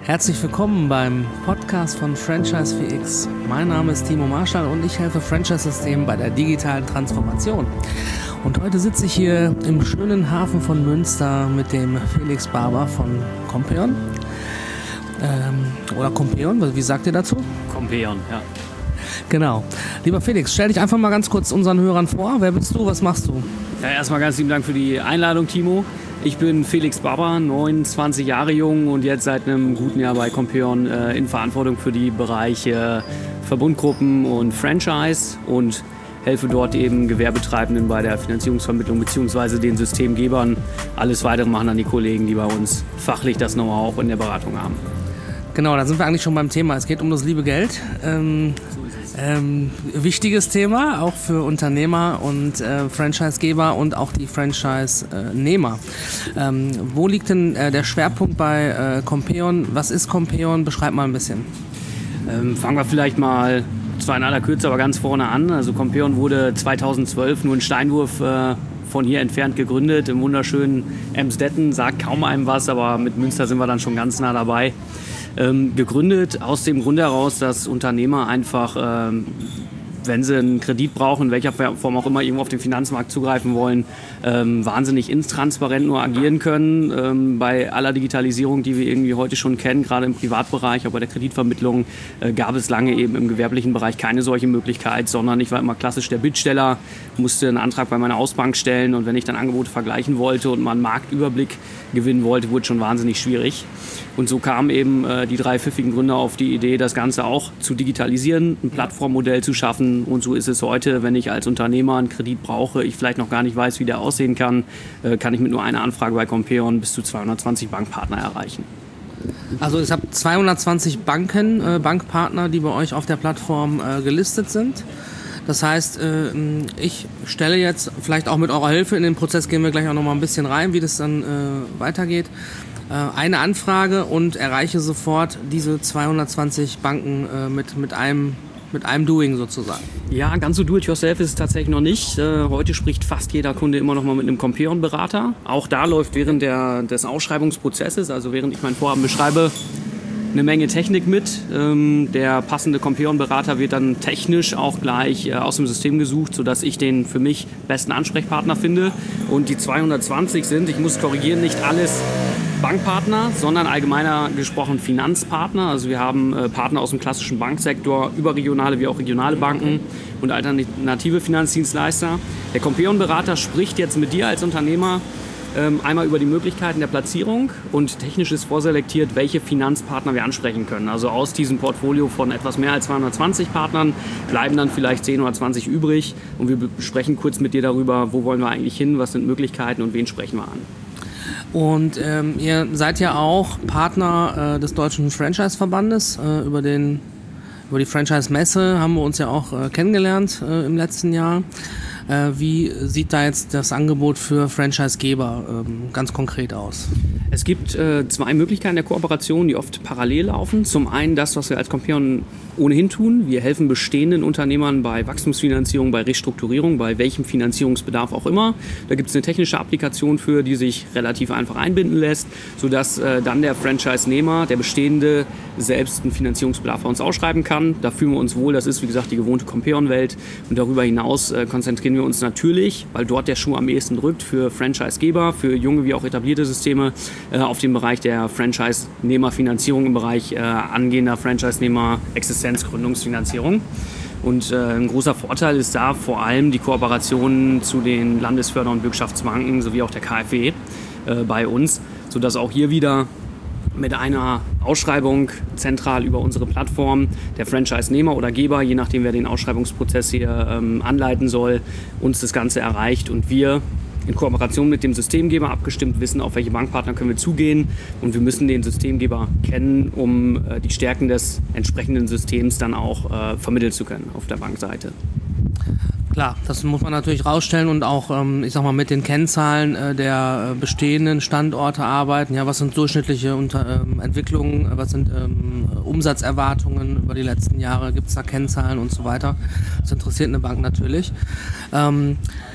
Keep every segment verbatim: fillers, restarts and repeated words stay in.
Herzlich willkommen beim Podcast von Franchise vier X. Mein Name ist Timo Marschall und ich helfe Franchise-Systemen bei der digitalen Transformation. Und heute sitze ich hier im schönen Hafen von Münster mit dem Felix Barber von Compeon. Ähm, oder Compeon, wie sagt ihr dazu? Compeon, ja. Genau. Lieber Felix, stell dich einfach mal ganz kurz unseren Hörern vor. Wer bist du, was machst du? Ja, erstmal ganz lieben Dank für die Einladung, Timo. Ich bin Felix Barber, neunundzwanzig Jahre jung und jetzt seit einem guten Jahr bei Compeon äh, in Verantwortung für die Bereiche Verbundgruppen und Franchise und helfe dort eben Gewerbetreibenden bei der Finanzierungsvermittlung bzw. den Systemgebern. Alles Weitere machen dann die Kollegen, die bei uns fachlich das Know-how auch in der Beratung haben. Genau, da sind wir eigentlich schon beim Thema. Es geht um das liebe Geld. Ähm, ähm, wichtiges Thema, auch für Unternehmer und äh, Franchisegeber und auch die Franchise-Nehmer. Ähm, wo liegt denn äh, der Schwerpunkt bei äh, Compeon? Was ist Compeon? Beschreib mal ein bisschen. Ähm, fangen wir vielleicht mal, zwar in aller Kürze, aber ganz vorne an. Also Compeon wurde zweitausendzwölf, nur ein Steinwurf äh, von hier entfernt gegründet, im wunderschönen Emsdetten. Sagt kaum einem was, aber mit Münster sind wir dann schon ganz nah dabei. Ähm, gegründet aus dem Grund heraus, dass Unternehmer einfach, ähm, wenn sie einen Kredit brauchen, in welcher Form auch immer, irgendwo auf den Finanzmarkt zugreifen wollen, ähm, wahnsinnig intransparent nur agieren können. Ähm, bei aller Digitalisierung, die wir irgendwie heute schon kennen, gerade im Privatbereich, aber bei der Kreditvermittlung, äh, gab es lange eben im gewerblichen Bereich keine solche Möglichkeit, sondern ich war immer klassisch der Bittsteller, musste einen Antrag bei meiner Hausbank stellen und wenn ich dann Angebote vergleichen wollte und mal einen Marktüberblick gewinnen wollte, wurde schon wahnsinnig schwierig. Und so kamen eben äh, die drei pfiffigen Gründer auf die Idee, das Ganze auch zu digitalisieren, ein Plattformmodell zu schaffen. Und so ist es heute, wenn ich als Unternehmer einen Kredit brauche, ich vielleicht noch gar nicht weiß, wie der aussehen kann, äh, kann ich mit nur einer Anfrage bei Compeon bis zu zweihundertzwanzig Bankpartner erreichen. Also es habt zweihundertzwanzig Banken, äh, Bankpartner, die bei euch auf der Plattform äh, gelistet sind. Das heißt, äh, ich stelle jetzt, vielleicht auch mit eurer Hilfe, in den Prozess gehen wir gleich auch noch mal ein bisschen rein, wie das dann äh, weitergeht, eine Anfrage und erreiche sofort diese zweihundertzwanzig Banken äh, mit, mit, einem, mit einem Doing sozusagen. Ja, ganz so do-it-yourself ist es tatsächlich noch nicht. Äh, heute spricht fast jeder Kunde immer noch mal mit einem Compeon-Berater. Auch da läuft während der, des Ausschreibungsprozesses, also während ich mein Vorhaben beschreibe, eine Menge Technik mit. Ähm, der passende Compeon-Berater wird dann technisch auch gleich äh, aus dem System gesucht, sodass ich den für mich besten Ansprechpartner finde. Und die zweihundertzwanzig sind, ich muss korrigieren, nicht alles Bankpartner, sondern allgemeiner gesprochen Finanzpartner. Also wir haben äh, Partner aus dem klassischen Banksektor, überregionale wie auch regionale Banken und alternative Finanzdienstleister. Der Compeon-Berater spricht jetzt mit dir als Unternehmer ähm, einmal über die Möglichkeiten der Platzierung und technisch ist vorselektiert, welche Finanzpartner wir ansprechen können. Also aus diesem Portfolio von etwas mehr als zweihundertzwanzig Partnern bleiben dann vielleicht zehn oder zwanzig übrig und wir besprechen kurz mit dir darüber, wo wollen wir eigentlich hin, was sind Möglichkeiten und wen sprechen wir an. Und ähm, ihr seid ja auch Partner äh, des Deutschen Franchise-Verbandes. Äh, über, den, über die Franchise-Messe haben wir uns ja auch äh, kennengelernt äh, im letzten Jahr. Äh, wie sieht da jetzt das Angebot für Franchise-Geber ähm, ganz konkret aus? Es gibt äh, zwei Möglichkeiten der Kooperation, die oft parallel laufen. Zum einen das, was wir als Compeon ohnehin tun. Wir helfen bestehenden Unternehmern bei Wachstumsfinanzierung, bei Restrukturierung, bei welchem Finanzierungsbedarf auch immer. Da gibt es eine technische Applikation für, die sich relativ einfach einbinden lässt, sodass äh, dann der Franchise-Nehmer, der Bestehende, selbst einen Finanzierungsbedarf bei uns ausschreiben kann. Da fühlen wir uns wohl. Das ist, wie gesagt, die gewohnte Compeon-Welt. Und darüber hinaus äh, konzentrieren wir uns natürlich, weil dort der Schuh am ehesten drückt, für Franchise-Geber, für junge wie auch etablierte Systeme, äh, auf dem Bereich der Franchise-Nehmer-Finanzierung, im Bereich äh, angehender Franchise-Nehmer-Existenzgründungsfinanzierung. Und äh, ein großer Vorteil ist da vor allem die Kooperation zu den Landesförder- und Bürgschaftsbanken sowie auch der K f W äh, bei uns, sodass auch hier wieder mit einer Ausschreibung zentral über unsere Plattform der Franchise-Nehmer oder Geber, je nachdem wer den Ausschreibungsprozess hier ähm, anleiten soll, uns das Ganze erreicht und wir in Kooperation mit dem Systemgeber abgestimmt wissen, auf welche Bankpartner können wir zugehen und wir müssen den Systemgeber kennen, um äh, die Stärken des entsprechenden Systems dann auch äh, vermitteln zu können auf der Bankseite. Klar, das muss man natürlich rausstellen und auch, ähm, ich sag mal, mit den Kennzahlen äh, der äh, bestehenden Standorte arbeiten. Ja, was sind durchschnittliche Unter- ähm, Entwicklungen, was sind ähm, Umsatzerwartungen über die letzten Jahre, gibt es da Kennzahlen und so weiter. Das interessiert eine Bank natürlich. Ähm,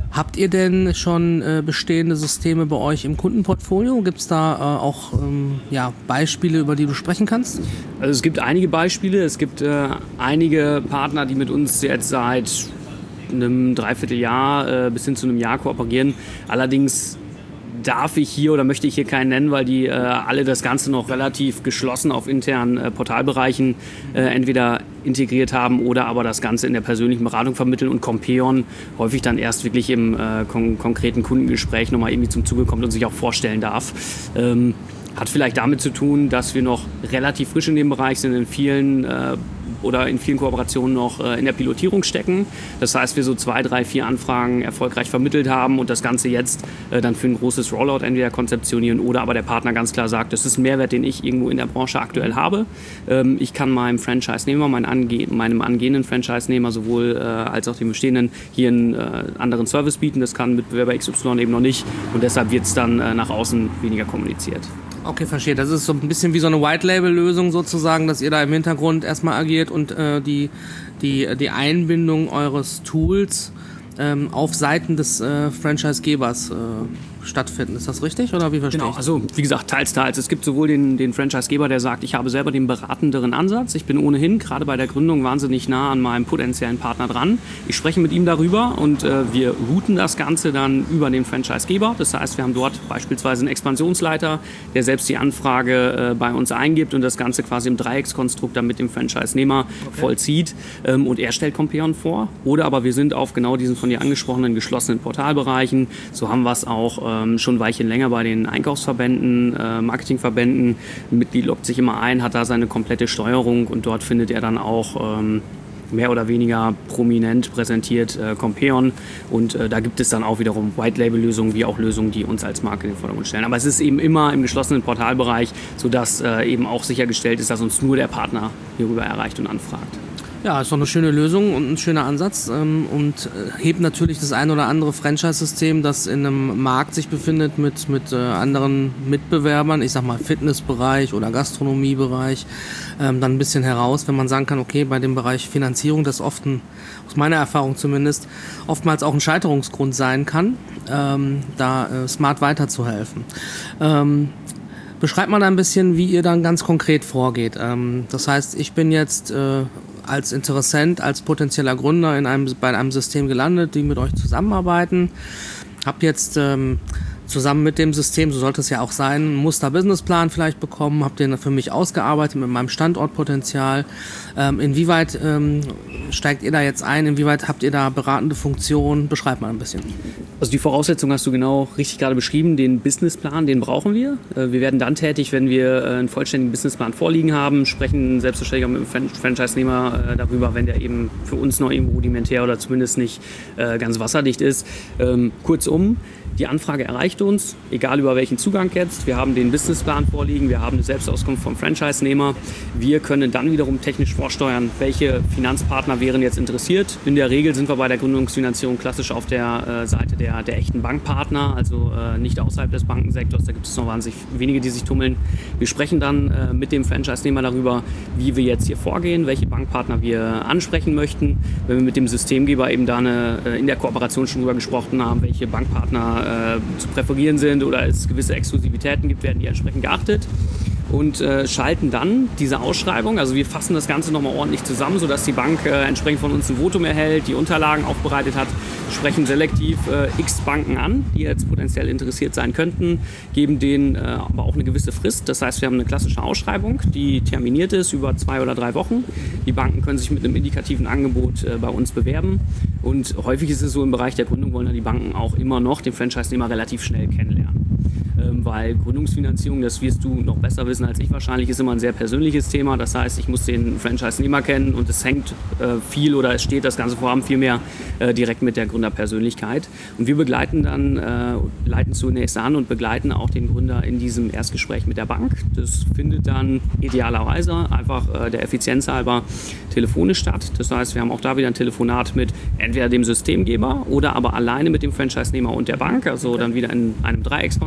Habt ihr denn schon äh, bestehende Systeme bei euch im Kundenportfolio? Gibt es da äh, auch ähm, ja, Beispiele, über die du sprechen kannst? Also es gibt einige Beispiele. Es gibt äh, einige Partner, die mit uns jetzt seit einem Dreivierteljahr äh, bis hin zu einem Jahr kooperieren. Allerdings darf ich hier oder möchte ich hier keinen nennen, weil die äh, alle das Ganze noch relativ geschlossen auf internen äh, Portalbereichen äh, entweder integriert haben oder aber das Ganze in der persönlichen Beratung vermitteln und Compeon häufig dann erst wirklich im äh, kon- konkreten Kundengespräch nochmal irgendwie zum Zuge kommt und sich auch vorstellen darf. Ähm, hat vielleicht damit zu tun, dass wir noch relativ frisch in dem Bereich sind, in vielen äh, oder in vielen Kooperationen noch äh, in der Pilotierung stecken. Das heißt, wir so zwei, drei, vier Anfragen erfolgreich vermittelt haben und das Ganze jetzt äh, dann für ein großes Rollout entweder konzeptionieren oder aber der Partner ganz klar sagt, das ist ein Mehrwert, den ich irgendwo in der Branche aktuell habe. Ähm, ich kann meinem Franchise-Nehmer, meinem, ange- meinem angehenden Franchise-Nehmer sowohl äh, als auch dem bestehenden hier einen äh, anderen Service bieten. Das kann Mitbewerber X Y eben noch nicht und deshalb wird es dann äh, nach außen weniger kommuniziert. Okay, verstehe. Das ist so ein bisschen wie so eine White-Label-Lösung sozusagen, dass ihr da im Hintergrund erstmal agiert und äh, die, die, die Einbindung eures Tools ähm, auf Seiten des äh, Franchise-Gebers äh, stattfinden. Ist das richtig oder wie verstehe Genau, ich? also wie gesagt, teils, teils. Es gibt sowohl den, den Franchise-Geber, der sagt, ich habe selber den beratenderen Ansatz. Ich bin ohnehin gerade bei der Gründung wahnsinnig nah an meinem potenziellen Partner dran. Ich spreche mit ihm darüber und äh, wir routen das Ganze dann über den Franchise-Geber. Das heißt, wir haben dort beispielsweise einen Expansionsleiter, der selbst die Anfrage äh, bei uns eingibt und das Ganze quasi im Dreieckskonstrukt dann mit dem Franchise-Nehmer okay. vollzieht. Ähm, und er stellt Compeon vor. Oder aber wir sind auf genau diesen von dir angesprochenen geschlossenen Portalbereichen. So haben wir es auch schon ein Weilchen länger bei den Einkaufsverbänden, äh, Marketingverbänden. Ein Mitglied loggt sich immer ein, hat da seine komplette Steuerung und dort findet er dann auch ähm, mehr oder weniger prominent präsentiert äh, Compeon und äh, da gibt es dann auch wiederum White-Label-Lösungen wie auch Lösungen, die uns als Marke in den Vordergrund stellen. Aber es ist eben immer im geschlossenen Portalbereich, sodass äh, eben auch sichergestellt ist, dass uns nur der Partner hierüber erreicht und anfragt. Ja, ist doch eine schöne Lösung und ein schöner Ansatz ähm, und äh, hebt natürlich das ein oder andere Franchise-System, das in einem Markt sich befindet mit, mit äh, anderen Mitbewerbern, ich sag mal Fitnessbereich oder Gastronomiebereich, ähm, dann ein bisschen heraus, wenn man sagen kann, okay, bei dem Bereich Finanzierung, das oft, ein, aus meiner Erfahrung zumindest, oftmals auch ein Scheiterungsgrund sein kann, ähm, da äh, smart weiterzuhelfen. Ähm, Beschreibt mal ein bisschen, wie ihr dann ganz konkret vorgeht. Ähm, das heißt, ich bin jetzt äh, als Interessent, als potenzieller Gründer in einem, bei einem System gelandet, die mit euch zusammenarbeiten. Hab jetzt ähm, zusammen mit dem System, so sollte es ja auch sein, einen Muster-Businessplan vielleicht bekommen, habe den für mich ausgearbeitet mit meinem Standortpotenzial. Ähm, inwieweit ähm, steigt ihr da jetzt ein? Inwieweit habt ihr da beratende Funktionen? Beschreibt mal ein bisschen. Also die Voraussetzung hast du genau richtig gerade beschrieben. Den Businessplan, den brauchen wir. Wir werden dann tätig, wenn wir einen vollständigen Businessplan vorliegen haben, sprechen selbstverständlich auch mit dem Franchise-Nehmer darüber, wenn der eben für uns noch irgendwo rudimentär oder zumindest nicht ganz wasserdicht ist. Kurzum, die Anfrage erreicht uns, egal über welchen Zugang jetzt. Wir haben den Businessplan vorliegen, wir haben eine Selbstauskunft vom Franchise-Nehmer. Wir können dann wiederum technisch vorsteuern, welche Finanzpartner wären jetzt interessiert. In der Regel sind wir bei der Gründungsfinanzierung klassisch auf der äh, Seite der, der echten Bankpartner, also äh, nicht außerhalb des Bankensektors. Da gibt es noch wahnsinnig wenige, die sich tummeln. Wir sprechen dann äh, mit dem Franchise-Nehmer darüber, wie wir jetzt hier vorgehen, welche Bankpartner wir ansprechen möchten. Wenn wir mit dem Systemgeber eben da eine, äh, in der Kooperation schon drüber gesprochen haben, welche Bankpartner zu präferieren sind oder es gewisse Exklusivitäten gibt, werden die entsprechend geachtet und äh, schalten dann diese Ausschreibung, also wir fassen das Ganze nochmal ordentlich zusammen, sodass die Bank äh, entsprechend von uns ein Votum erhält, die Unterlagen aufbereitet hat, sprechen selektiv äh, x Banken an, die jetzt potenziell interessiert sein könnten, geben denen äh, aber auch eine gewisse Frist. Das heißt, wir haben eine klassische Ausschreibung, die terminiert ist über zwei oder drei Wochen. Die Banken können sich mit einem indikativen Angebot äh, bei uns bewerben und häufig ist es so, im Bereich der Gründung wollen dann die Banken auch immer noch den Franchise-Nehmer relativ schnell kennenlernen. Ähm, weil Gründungsfinanzierung, das wirst du noch besser wissen als ich wahrscheinlich, ist immer ein sehr persönliches Thema. Das heißt, ich muss den Franchise-Nehmer kennen und es hängt äh, viel oder es steht das ganze Vorhaben viel mehr äh, direkt mit der Gründerpersönlichkeit. Und wir begleiten dann, äh, leiten zunächst an und begleiten auch den Gründer in diesem Erstgespräch mit der Bank. Das findet dann idealerweise einfach äh, der Effizienz halber telefonisch statt. Das heißt, wir haben auch da wieder ein Telefonat mit entweder dem Systemgeber oder aber alleine mit dem Franchise-Nehmer und der Bank, also dann wieder in einem Dreieckskonstrukt.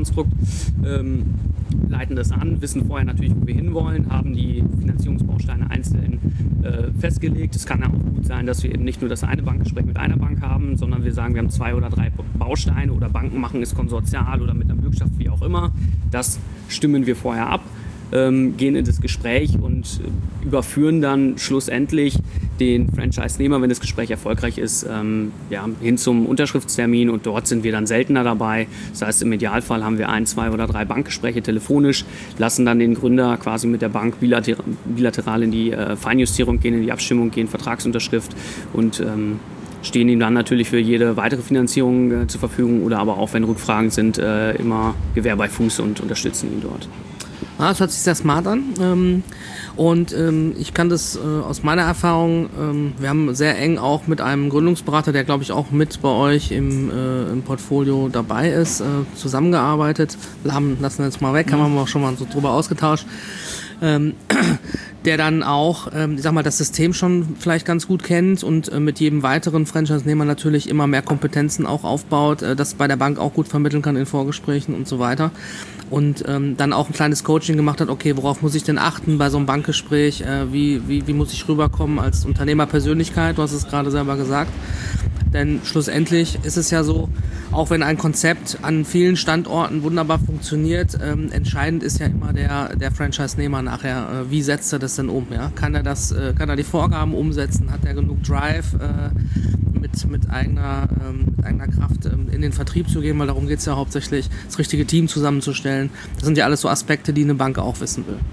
ähm, leiten das an, wissen vorher natürlich, wo wir hinwollen, haben die Finanzierungsbausteine einzeln äh, festgelegt. Es kann ja auch gut sein, dass wir eben nicht nur das eine Bankgespräch mit einer Bank haben, sondern wir sagen, wir haben zwei oder drei Bausteine oder Banken machen es konsortial oder mit einer Bürgschaft, wie auch immer. Das stimmen wir vorher ab, ähm, gehen in das Gespräch und überführen dann schlussendlich den Franchise-Nehmer, wenn das Gespräch erfolgreich ist, ähm, ja, hin zum Unterschriftstermin, und dort sind wir dann seltener dabei. Das heißt, im Idealfall haben wir ein, zwei oder drei Bankgespräche telefonisch, lassen dann den Gründer quasi mit der Bank bilater- bilateral in die äh, Feinjustierung gehen, in die Abstimmung gehen, Vertragsunterschrift, und ähm, stehen ihm dann natürlich für jede weitere Finanzierung äh, zur Verfügung, oder aber auch, wenn Rückfragen sind, äh, immer Gewehr bei Fuß und unterstützen ihn dort. Ah, das hört sich sehr smart an. Ähm, und ähm, ich kann das äh, aus meiner Erfahrung, ähm, wir haben sehr eng auch mit einem Gründungsberater, der glaube ich auch mit bei euch im, äh, im Portfolio dabei ist, äh, zusammengearbeitet. Lassen wir jetzt mal weg, haben wir auch schon mal so drüber ausgetauscht. Ähm, der dann auch, ähm, ich sag mal, das System schon vielleicht ganz gut kennt und äh, mit jedem weiteren Franchise-Nehmer natürlich immer mehr Kompetenzen auch aufbaut, äh, das bei der Bank auch gut vermitteln kann in Vorgesprächen und so weiter. Und ähm, dann auch ein kleines Coaching gemacht hat, okay, worauf muss ich denn achten bei so einem Bankgespräch, äh, wie, wie, wie muss ich rüberkommen als Unternehmerpersönlichkeit, du hast es gerade selber gesagt. Denn schlussendlich ist es ja so, auch wenn ein Konzept an vielen Standorten wunderbar funktioniert, ähm, entscheidend ist ja immer der, der Franchise-Nehmer nachher, äh, wie setzt er das denn um? Ja? Kann er das, äh, kann er die Vorgaben umsetzen? Hat er genug Drive, äh, mit, mit, eigener, ähm, mit eigener Kraft ähm, in den Vertrieb zu gehen? Weil darum geht es ja hauptsächlich, das richtige Team zusammenzustellen. Das sind ja alles so Aspekte, die eine Bank auch wissen will.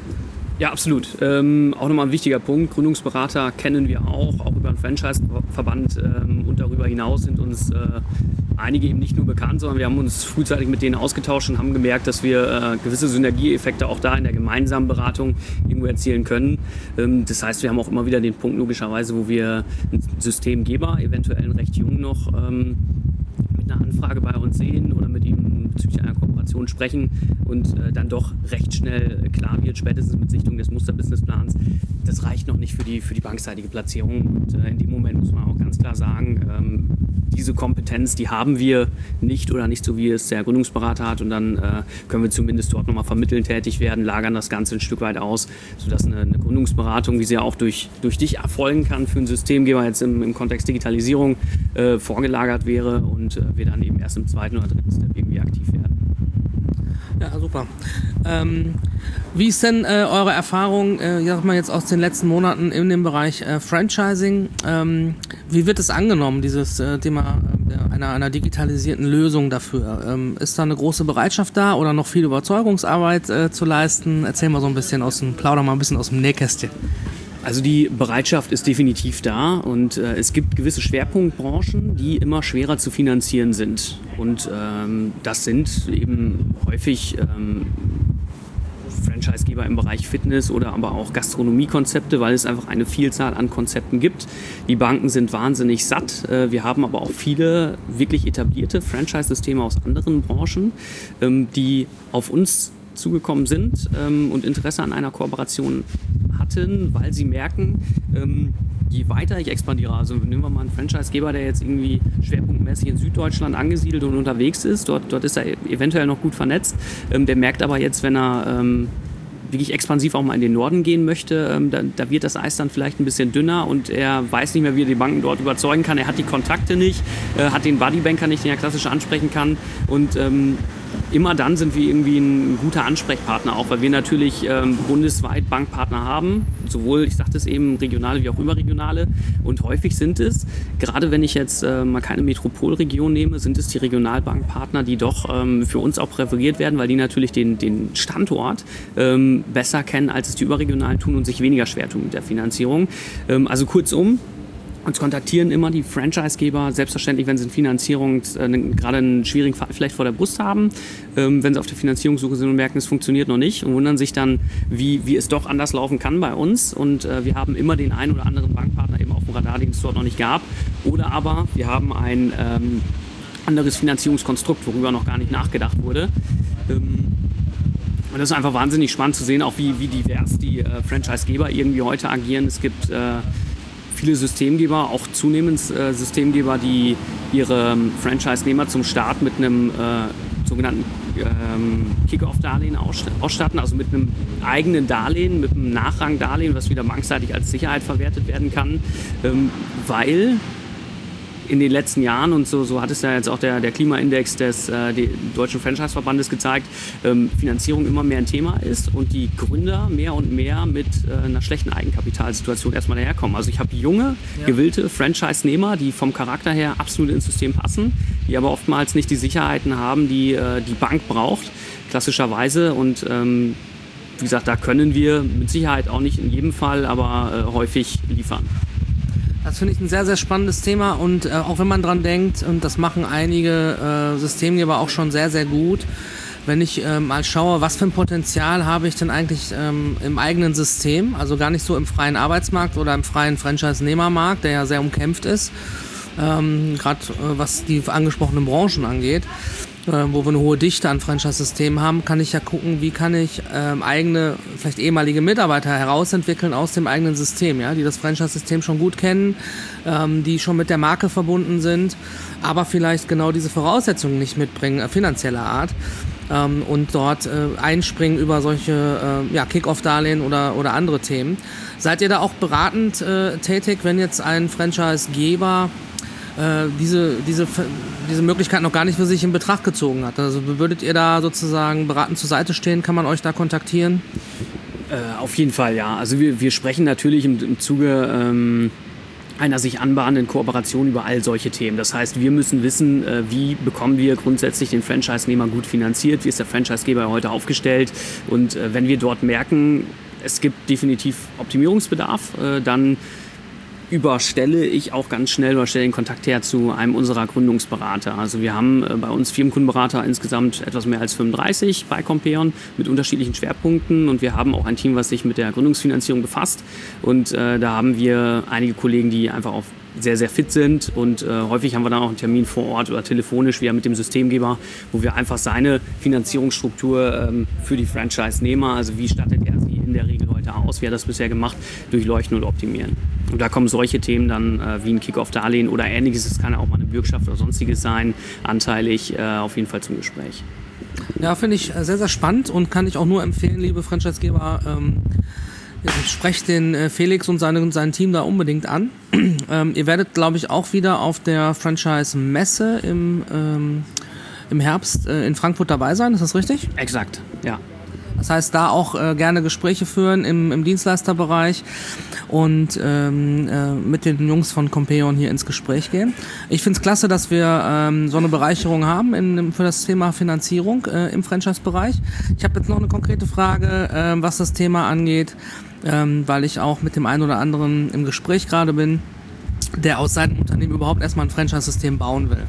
Ja, absolut. Ähm, auch nochmal ein wichtiger Punkt. Gründungsberater kennen wir auch, auch über den Franchise-Verband, ähm, und darüber hinaus sind uns äh, einige eben nicht nur bekannt, sondern wir haben uns frühzeitig mit denen ausgetauscht und haben gemerkt, dass wir äh, gewisse Synergieeffekte auch da in der gemeinsamen Beratung irgendwo erzielen können. Ähm, das heißt, wir haben auch immer wieder den Punkt logischerweise, wo wir einen Systemgeber, eventuell einen recht jungen noch, ähm, mit einer Anfrage bei uns sehen oder mit ihm bezüglich einer Kooperation sprechen und äh, dann doch recht schnell klar wird, spätestens mit Sichtung des Musterbusinessplans, das reicht noch nicht für die, für die bankseitige Platzierung. Und äh, in dem Moment muss man auch ganz klar sagen, ähm, diese Kompetenz, die haben wir nicht oder nicht so, wie es der Gründungsberater hat, und dann äh, können wir zumindest dort nochmal vermitteln tätig werden, lagern das Ganze ein Stück weit aus, sodass eine, eine Gründungsberatung, wie sie ja auch durch, durch dich erfolgen kann, für einen Systemgeber jetzt im, im Kontext Digitalisierung äh, vorgelagert wäre und äh, wir dann eben erst im zweiten oder dritten Step irgendwie aktiv werden. Ja, super. Ähm, wie ist denn äh, eure Erfahrung, äh, sag mal jetzt aus den letzten Monaten in dem Bereich äh, Franchising? Ähm, wie wird es angenommen, dieses äh, Thema äh, einer, einer digitalisierten Lösung dafür? Ähm, ist da eine große Bereitschaft da oder noch viel Überzeugungsarbeit äh, zu leisten? Erzähl mal so ein bisschen aus dem, plauder mal ein bisschen aus dem Nähkästchen. Also die Bereitschaft ist definitiv da, und äh, es gibt gewisse Schwerpunktbranchen, die immer schwerer zu finanzieren sind. Und ähm, das sind eben häufig ähm, Franchisegeber im Bereich Fitness oder aber auch Gastronomiekonzepte, weil es einfach eine Vielzahl an Konzepten gibt. Die Banken sind wahnsinnig satt. Äh, wir haben aber auch viele wirklich etablierte Franchise-Systeme aus anderen Branchen, ähm, die auf uns zugekommen sind ähm, und Interesse an einer Kooperation hatten, weil sie merken, ähm, je weiter ich expandiere, also nehmen wir mal einen Franchisegeber, der jetzt irgendwie schwerpunktmäßig in Süddeutschland angesiedelt und unterwegs ist, dort, dort ist er eventuell noch gut vernetzt, ähm, der merkt aber jetzt, wenn er ähm, wirklich expansiv auch mal in den Norden gehen möchte, ähm, da, da wird das Eis dann vielleicht ein bisschen dünner und er weiß nicht mehr, wie er die Banken dort überzeugen kann. Er hat die Kontakte nicht, äh, hat den Buddybanker nicht, den er klassisch ansprechen kann, und ähm, immer dann sind wir irgendwie ein guter Ansprechpartner auch, weil wir natürlich ähm, bundesweit Bankpartner haben, sowohl, ich sagte es eben, regionale wie auch überregionale, und häufig sind es, gerade wenn ich jetzt äh, mal keine Metropolregion nehme, sind es die Regionalbankpartner, die doch ähm, für uns auch präferiert werden, weil die natürlich den, den Standort ähm, besser kennen, als es die überregionalen tun und sich weniger schwer tun mit der Finanzierung. Ähm, also kurzum, uns kontaktieren immer die Franchisegeber, selbstverständlich, wenn sie eine Finanzierung, äh, gerade einen schwierigen Fall vielleicht vor der Brust haben, ähm, wenn sie auf der Finanzierungssuche sind und merken, es funktioniert noch nicht, und wundern sich dann, wie, wie es doch anders laufen kann bei uns. Und äh, wir haben immer den einen oder anderen Bankpartner eben auf dem Radar, den es dort noch nicht gab. Oder aber wir haben ein ähm, anderes Finanzierungskonstrukt, worüber noch gar nicht nachgedacht wurde. Ähm, Und das ist einfach wahnsinnig spannend zu sehen, auch wie, wie divers die äh, Franchisegeber irgendwie heute agieren. Es gibt äh, viele Systemgeber, auch zunehmend äh, Systemgeber, die ihre ähm, Franchise-Nehmer zum Start mit einem äh, sogenannten ähm, Kick-Off-Darlehen ausstatten, also mit einem eigenen Darlehen, mit einem Nachrangdarlehen, was wieder bankseitig als Sicherheit verwertet werden kann, ähm, weil in den letzten Jahren, und so, so hat es ja jetzt auch der, der Klimaindex des äh, Deutschen Franchise-Verbandes gezeigt, ähm, Finanzierung immer mehr ein Thema ist und die Gründer mehr und mehr mit äh, einer schlechten Eigenkapitalsituation erstmal daherkommen. Also ich habe junge, ja. gewillte Franchise-Nehmer, die vom Charakter her absolut ins System passen, die aber oftmals nicht die Sicherheiten haben, die äh, die Bank braucht, klassischerweise. Und ähm, wie gesagt, da können wir mit Sicherheit auch nicht in jedem Fall, aber äh, häufig liefern. Das finde ich ein sehr, sehr spannendes Thema und äh, auch wenn man dran denkt, und das machen einige äh, Systemgeber auch schon sehr, sehr gut, wenn ich äh, mal schaue, was für ein Potenzial habe ich denn eigentlich ähm, im eigenen System, also gar nicht so im freien Arbeitsmarkt oder im freien Franchise-Nehmermarkt, der ja sehr umkämpft ist, ähm, gerade äh, was die angesprochenen Branchen angeht, äh, wo wir eine hohe Dichte an Franchise-Systemen haben, kann ich ja gucken, wie kann ich ähm, eigene, vielleicht ehemalige Mitarbeiter herausentwickeln aus dem eigenen System, ja, die das Franchise-System schon gut kennen, ähm, die schon mit der Marke verbunden sind, aber vielleicht genau diese Voraussetzungen nicht mitbringen, äh, finanzieller Art, ähm, und dort äh, einspringen über solche äh, ja, Kick-Off-Darlehen oder, oder andere Themen. Seid ihr da auch beratend äh, tätig, wenn jetzt ein Franchise-Geber äh, diese, diese, diese Möglichkeit noch gar nicht für sich in Betracht gezogen hat? Also würdet ihr da sozusagen beratend zur Seite stehen? Kann man euch da kontaktieren? Äh, auf jeden Fall, ja. Also wir, wir sprechen natürlich im, im Zuge ähm, einer sich anbahnenden Kooperation über all solche Themen. Das heißt, wir müssen wissen, äh, wie bekommen wir grundsätzlich den Franchise-Nehmer gut finanziert, wie ist der Franchise-Geber heute aufgestellt, und äh, wenn wir dort merken, es gibt definitiv Optimierungsbedarf, äh, dann überstelle ich auch ganz schnell oder stelle den Kontakt her zu einem unserer Gründungsberater. Also wir haben äh, bei uns Firmenkundenberater insgesamt etwas mehr als fünfunddreißig bei Compeon mit unterschiedlichen Schwerpunkten, und wir haben auch ein Team, was sich mit der Gründungsfinanzierung befasst, und äh, da haben wir einige Kollegen, die einfach auch sehr, sehr fit sind, und äh, häufig haben wir dann auch einen Termin vor Ort oder telefonisch, wie mit dem Systemgeber, wo wir einfach seine Finanzierungsstruktur ähm, für die Franchise-Nehmer, also wie stattet er sie in der Regel heute aus, wie hat er das bisher gemacht, durchleuchten und optimieren. Und da kommen solche Themen dann äh, wie ein Kick-Off-Darlehen oder ähnliches, es kann ja auch mal eine Bürgschaft oder sonstiges sein, anteilig äh, auf jeden Fall zum Gespräch. Ja, finde ich sehr, sehr spannend und kann ich auch nur empfehlen, liebe Franchise-Geber, ähm, sprecht den äh, Felix und seine, sein Team da unbedingt an. ähm, ihr werdet, glaube ich, auch wieder auf der Franchise-Messe im, ähm, im Herbst äh, in Frankfurt dabei sein, ist das richtig? Exakt, ja. Das heißt, da auch äh, gerne Gespräche führen im, im Dienstleisterbereich und ähm, äh, mit den Jungs von Compeon hier ins Gespräch gehen. Ich finde es klasse, dass wir ähm, so eine Bereicherung haben in, für das Thema Finanzierung äh, im Franchise-Bereich. Ich habe jetzt noch eine konkrete Frage, äh, was das Thema angeht, ähm, weil ich auch mit dem einen oder anderen im Gespräch gerade bin, der aus seinem Unternehmen überhaupt erstmal ein Franchise-System bauen will.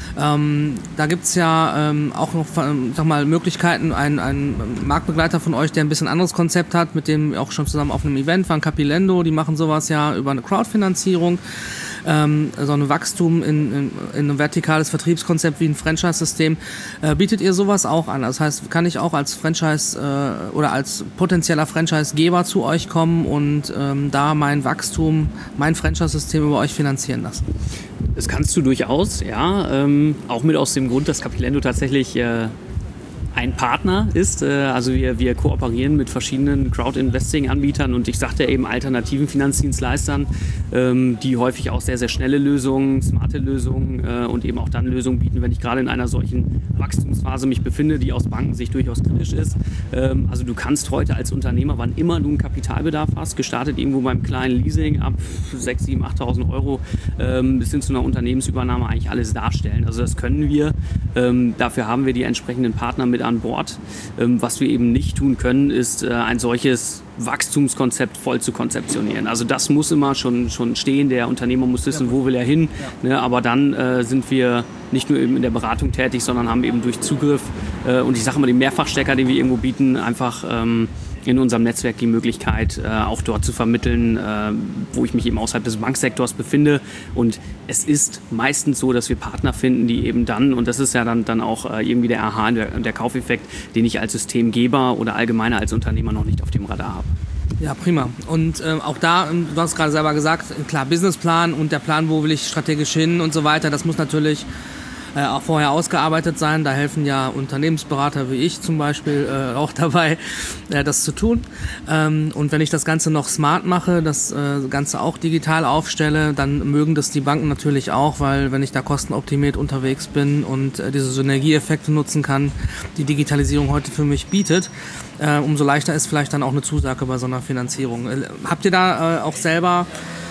Ähm, da gibt's ja ähm, auch noch, sag mal, Möglichkeiten, ein, ein Marktbegleiter von euch, der ein bisschen anderes Konzept hat, mit dem wir auch schon zusammen auf einem Event waren, Capilendo, die machen sowas ja über eine Crowdfinanzierung, ähm, so ein Wachstum in, in, in ein vertikales Vertriebskonzept wie ein Franchise-System. Äh, bietet ihr sowas auch an? Das heißt, kann ich auch als Franchise äh, oder als potenzieller Franchise-Geber zu euch kommen und ähm, da mein Wachstum, mein Franchise-System über euch finanzieren lassen? Das kannst du durchaus, ja. Ähm, auch mit aus dem Grund, dass Capilendo tatsächlich äh, ein Partner ist. Äh, also wir, wir kooperieren mit verschiedenen Crowd-Investing-Anbietern und ich sagte eben alternativen Finanzdienstleistern, ähm, die häufig auch sehr, sehr schnelle Lösungen, smarte Lösungen äh, und eben auch dann Lösungen bieten, wenn ich gerade in einer solchen Wachstumsphase mich befinde, die aus Bankensicht durchaus kritisch ist. Ähm, also du kannst heute als Unternehmer, wann immer du einen Kapitalbedarf hast, gestartet irgendwo beim kleinen Leasing ab sechstausend, siebentausend, achttausend Euro ähm, bis hin zu einer Unternehmensübernahme eigentlich alles darstellen. Also das können wir. Ähm, dafür haben wir die entsprechenden Partner mit an Bord. Ähm, was wir eben nicht tun können, ist äh, ein solches Wachstumskonzept voll zu konzeptionieren. Also das muss immer schon, schon stehen. Der Unternehmer muss wissen, ja, wo will er hin. Ja. Ne, aber dann äh, sind wir nicht nur eben in der Beratung tätig, sondern haben eben durch Zugriff äh, und ich sage mal den Mehrfachstecker, den wir irgendwo bieten, einfach ähm, in unserem Netzwerk die Möglichkeit, äh, auch dort zu vermitteln, äh, wo ich mich eben außerhalb des Banksektors befinde. Und es ist meistens so, dass wir Partner finden, die eben dann, und das ist ja dann, dann auch äh, irgendwie der Aha, der, der Kaufeffekt, den ich als Systemgeber oder allgemeiner als Unternehmer noch nicht auf dem Radar habe. Ja, prima. Und äh, auch da, du hast gerade selber gesagt, klar, Businessplan und der Plan, wo will ich strategisch hin und so weiter, das muss natürlich äh, auch vorher ausgearbeitet sein. Da helfen ja Unternehmensberater wie ich zum Beispiel äh, auch dabei, äh, das zu tun. Ähm, und wenn ich das Ganze noch smart mache, das äh, Ganze auch digital aufstelle, dann mögen das die Banken natürlich auch, weil wenn ich da kostenoptimiert unterwegs bin und äh, diese Synergieeffekte nutzen kann, die Digitalisierung heute für mich bietet, äh, umso leichter ist vielleicht dann auch eine Zusage bei so einer Finanzierung. Äh, habt ihr da äh, auch selber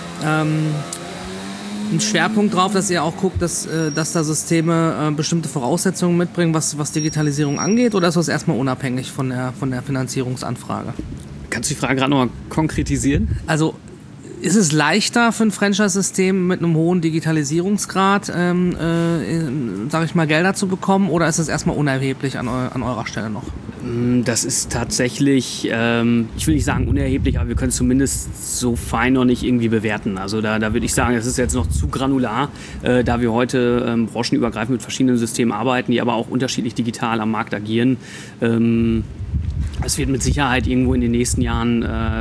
ähm, einen Schwerpunkt drauf, dass ihr auch guckt, dass, äh, dass da Systeme äh, bestimmte Voraussetzungen mitbringen, was, was Digitalisierung angeht, oder ist das erstmal unabhängig von der, von der Finanzierungsanfrage? Kannst du die Frage gerade nochmal konkretisieren? Also ist es leichter für ein Franchise-System mit einem hohen Digitalisierungsgrad, ähm, äh, sage ich mal, Gelder zu bekommen, oder ist es erstmal unerheblich an, eu- an eurer Stelle noch? Das ist tatsächlich, ähm, ich will nicht sagen unerheblich, aber wir können es zumindest so fein noch nicht irgendwie bewerten. Also da, da würde ich sagen, das ist jetzt noch zu granular, äh, da wir heute ähm, branchenübergreifend mit verschiedenen Systemen arbeiten, die aber auch unterschiedlich digital am Markt agieren. Ähm, es wird mit Sicherheit irgendwo in den nächsten Jahren äh,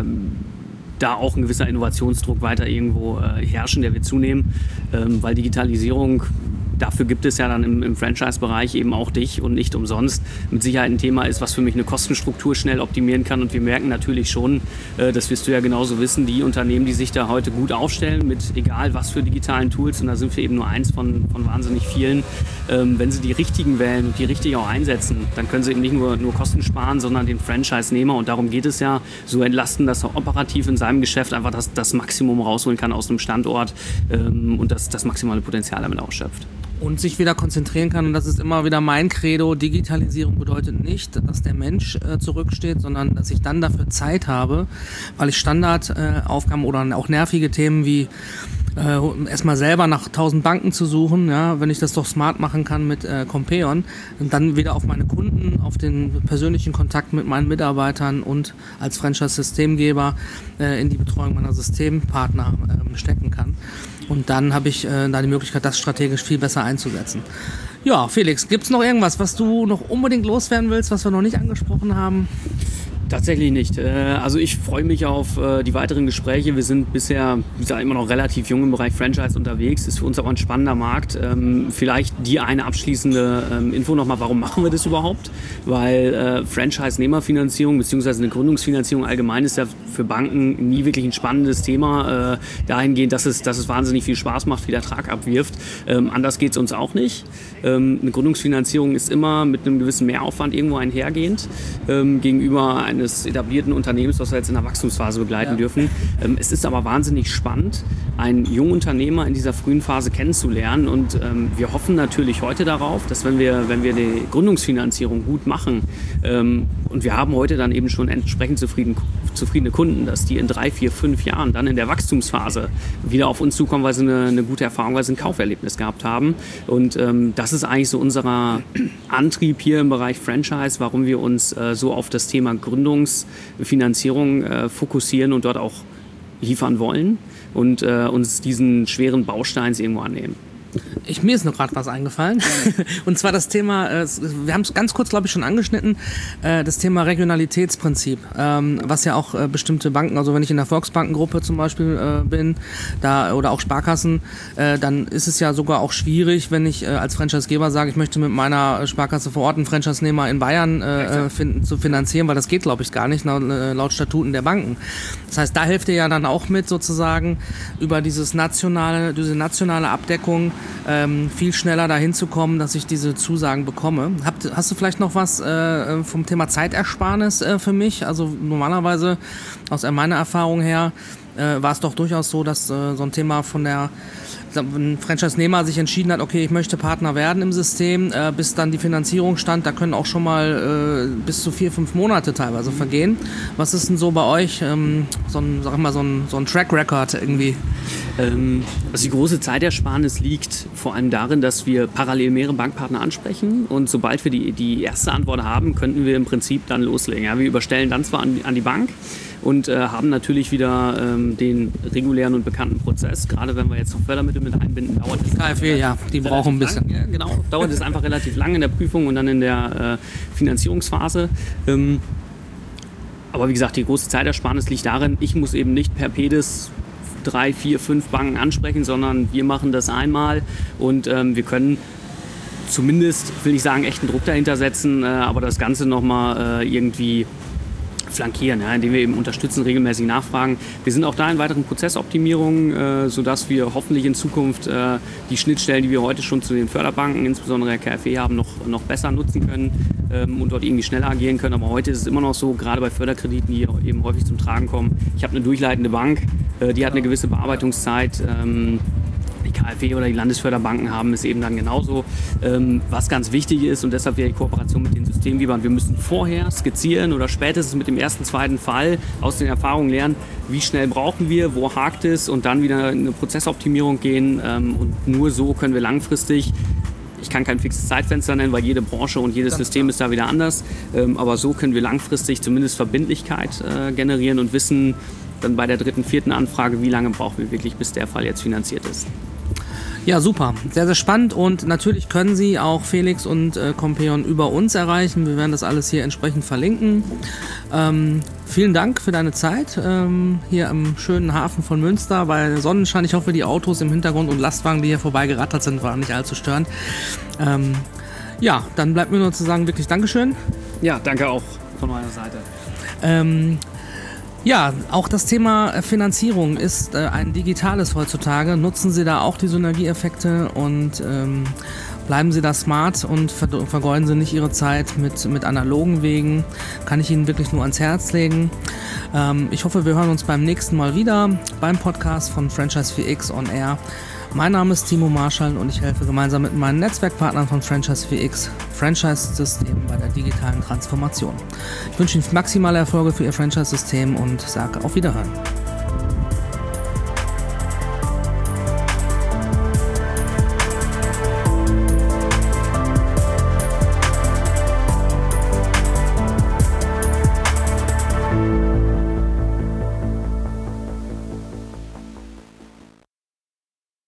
da auch ein gewisser Innovationsdruck weiter irgendwo äh, herrschen, der wird zunehmen, ähm, weil Digitalisierung, dafür gibt es ja dann im, im Franchise-Bereich eben auch dich und nicht umsonst mit Sicherheit ein Thema ist, was für mich eine Kostenstruktur schnell optimieren kann. Und wir merken natürlich schon, äh, das wirst du ja genauso wissen, die Unternehmen, die sich da heute gut aufstellen mit egal was für digitalen Tools, und da sind wir eben nur eins von, von wahnsinnig vielen, ähm, wenn sie die richtigen wählen und die richtig auch einsetzen, dann können sie eben nicht nur, nur Kosten sparen, sondern den Franchise-Nehmer, und darum geht es ja, so entlasten, dass er operativ in seinem Geschäft einfach das, das Maximum rausholen kann aus einem Standort ähm, und das, das maximale Potenzial damit ausschöpft. Und sich wieder konzentrieren kann. Und das ist immer wieder mein Credo. Digitalisierung bedeutet nicht, dass der Mensch äh, zurücksteht, sondern dass ich dann dafür Zeit habe, weil ich Standardaufgaben äh, oder auch nervige Themen wie äh, erstmal selber nach tausend Banken zu suchen, ja, wenn ich das doch smart machen kann mit äh, Compeon, und dann wieder auf meine Kunden, auf den persönlichen Kontakt mit meinen Mitarbeitern und als Franchise-Systemgeber äh, in die Betreuung meiner Systempartner äh, stecken kann. Und dann habe ich äh, da die Möglichkeit, das strategisch viel besser einzusetzen. Ja, Felix, gibt's noch irgendwas, was du noch unbedingt loswerden willst, was wir noch nicht angesprochen haben? Tatsächlich nicht. Also ich freue mich auf die weiteren Gespräche. Wir sind bisher, wie gesagt, immer noch relativ jung im Bereich Franchise unterwegs. Ist für uns aber ein spannender Markt. Vielleicht die eine abschließende Info nochmal, warum machen wir das überhaupt? Weil Franchise-Nehmerfinanzierung bzw. eine Gründungsfinanzierung allgemein ist ja für Banken nie wirklich ein spannendes Thema. Dahingehend, dass es, dass es wahnsinnig viel Spaß macht, viel Ertrag abwirft. Anders geht es uns auch nicht. Eine Gründungsfinanzierung ist immer mit einem gewissen Mehraufwand irgendwo einhergehend gegenüber einem eines etablierten Unternehmens, das wir jetzt in der Wachstumsphase begleiten ja. dürfen. Ähm, es ist aber wahnsinnig spannend, einen jungen Unternehmer in dieser frühen Phase kennenzulernen, und ähm, wir hoffen natürlich heute darauf, dass wenn wir, wenn wir die Gründungsfinanzierung gut machen, ähm, und wir haben heute dann eben schon entsprechend zufrieden, zufriedene Kunden, dass die in drei, vier, fünf Jahren dann in der Wachstumsphase wieder auf uns zukommen, weil sie eine, eine gute Erfahrung, weil sie ein Kauferlebnis gehabt haben. Und ähm, das ist eigentlich so unser Antrieb hier im Bereich Franchise, warum wir uns äh, so auf das Thema Gründungsfinanzierung äh, fokussieren und dort auch liefern wollen und äh, uns diesen schweren Bausteins irgendwo annehmen. Ich, mir ist noch gerade was eingefallen. Und zwar das Thema, äh, wir haben es ganz kurz, glaube ich, schon angeschnitten, äh, das Thema Regionalitätsprinzip, ähm, was ja auch äh, bestimmte Banken, also wenn ich in der Volksbankengruppe zum Beispiel äh, bin, da oder auch Sparkassen, äh, dann ist es ja sogar auch schwierig, wenn ich äh, als Franchisegeber sage, ich möchte mit meiner Sparkasse vor Ort einen Franchise-Nehmer in Bayern äh, finden, zu finanzieren, weil das geht, glaube ich, gar nicht laut, äh, laut Statuten der Banken. Das heißt, da helft ihr ja dann auch mit, sozusagen über dieses nationale, diese nationale Abdeckung ähm, viel schneller dahin zu kommen, dass ich diese Zusagen bekomme. Habt, hast du vielleicht noch was äh, vom Thema Zeitersparnis äh, für mich? Also normalerweise, aus meiner Erfahrung her, äh, war es doch durchaus so, dass äh, so ein Thema von der wenn ein Franchise-Nehmer sich entschieden hat, okay, ich möchte Partner werden im System, äh, bis dann die Finanzierung stand, da können auch schon mal äh, bis zu vier, fünf Monate teilweise vergehen. Was ist denn so bei euch, ähm, so ein, sag ich mal, so ein, so ein Track-Record irgendwie? Ähm, also die große Zeitersparnis liegt vor allem darin, dass wir parallel mehrere Bankpartner ansprechen, und sobald wir die, die erste Antwort haben, könnten wir im Prinzip dann loslegen. Ja, wir überstellen dann zwar an, an die Bank und äh, haben natürlich wieder ähm, den regulären und bekannten Prozess. Gerade wenn wir jetzt noch Fördermittel mit einbinden, dauert es K f W, ja, die brauchen ein bisschen. Lang, ja, genau, dauert es einfach relativ lang in der Prüfung und dann in der äh, Finanzierungsphase. Ähm, aber wie gesagt, die große Zeitersparnis liegt darin, ich muss eben nicht per Pedis drei, vier, fünf Banken ansprechen, sondern wir machen das einmal, und ähm, wir können zumindest, will ich sagen, echten Druck dahinter setzen, äh, aber das Ganze nochmal äh, irgendwie flankieren, ja, indem wir eben unterstützen, regelmäßig nachfragen. Wir sind auch da in weiteren Prozessoptimierungen, äh, sodass wir hoffentlich in Zukunft äh, die Schnittstellen, die wir heute schon zu den Förderbanken, insbesondere der K f W haben, noch, noch besser nutzen können ähm, und dort irgendwie schneller agieren können. Aber heute ist es immer noch so, gerade bei Förderkrediten, die eben häufig zum Tragen kommen, ich habe eine durchleitende Bank, äh, die hat eine gewisse Bearbeitungszeit. Ähm, Die K f W oder die Landesförderbanken haben es eben dann genauso. Ähm, was ganz wichtig ist, und deshalb wäre die Kooperation mit den Systemgebern, wir müssen vorher skizzieren oder spätestens mit dem ersten, zweiten Fall aus den Erfahrungen lernen, wie schnell brauchen wir, wo hakt es, und dann wieder in eine Prozessoptimierung gehen. Ähm, und nur so können wir langfristig, ich kann kein fixes Zeitfenster nennen, weil jede Branche und jedes System ist da wieder anders, ähm, aber so können wir langfristig zumindest Verbindlichkeit äh, generieren und wissen dann bei der dritten, vierten Anfrage, wie lange brauchen wir wirklich, bis der Fall jetzt finanziert ist. Ja, super. Sehr, sehr spannend, und natürlich können Sie auch Felix und äh, Compeon über uns erreichen. Wir werden das alles hier entsprechend verlinken. Ähm, vielen Dank für deine Zeit ähm, hier im schönen Hafen von Münster bei Sonnenschein. Ich hoffe, die Autos im Hintergrund und Lastwagen, die hier vorbeigerattert sind, waren nicht allzu störend. Ähm, ja, dann bleibt mir nur zu sagen, wirklich Dankeschön. Ja, danke auch von meiner Seite. Ähm, Ja, auch das Thema Finanzierung ist äh, ein digitales heutzutage. Nutzen Sie da auch die Synergieeffekte und ähm, bleiben Sie da smart und ver- vergeuden Sie nicht Ihre Zeit mit, mit analogen Wegen. Kann ich Ihnen wirklich nur ans Herz legen. Ähm, ich hoffe, wir hören uns beim nächsten Mal wieder beim Podcast von Franchise vier X on Air. Mein Name ist Timo Marschall und ich helfe gemeinsam mit meinen Netzwerkpartnern von Franchise vier X Franchise-Systemen bei der digitalen Transformation. Ich wünsche Ihnen maximale Erfolge für Ihr Franchise-System und sage auf Wiederhören.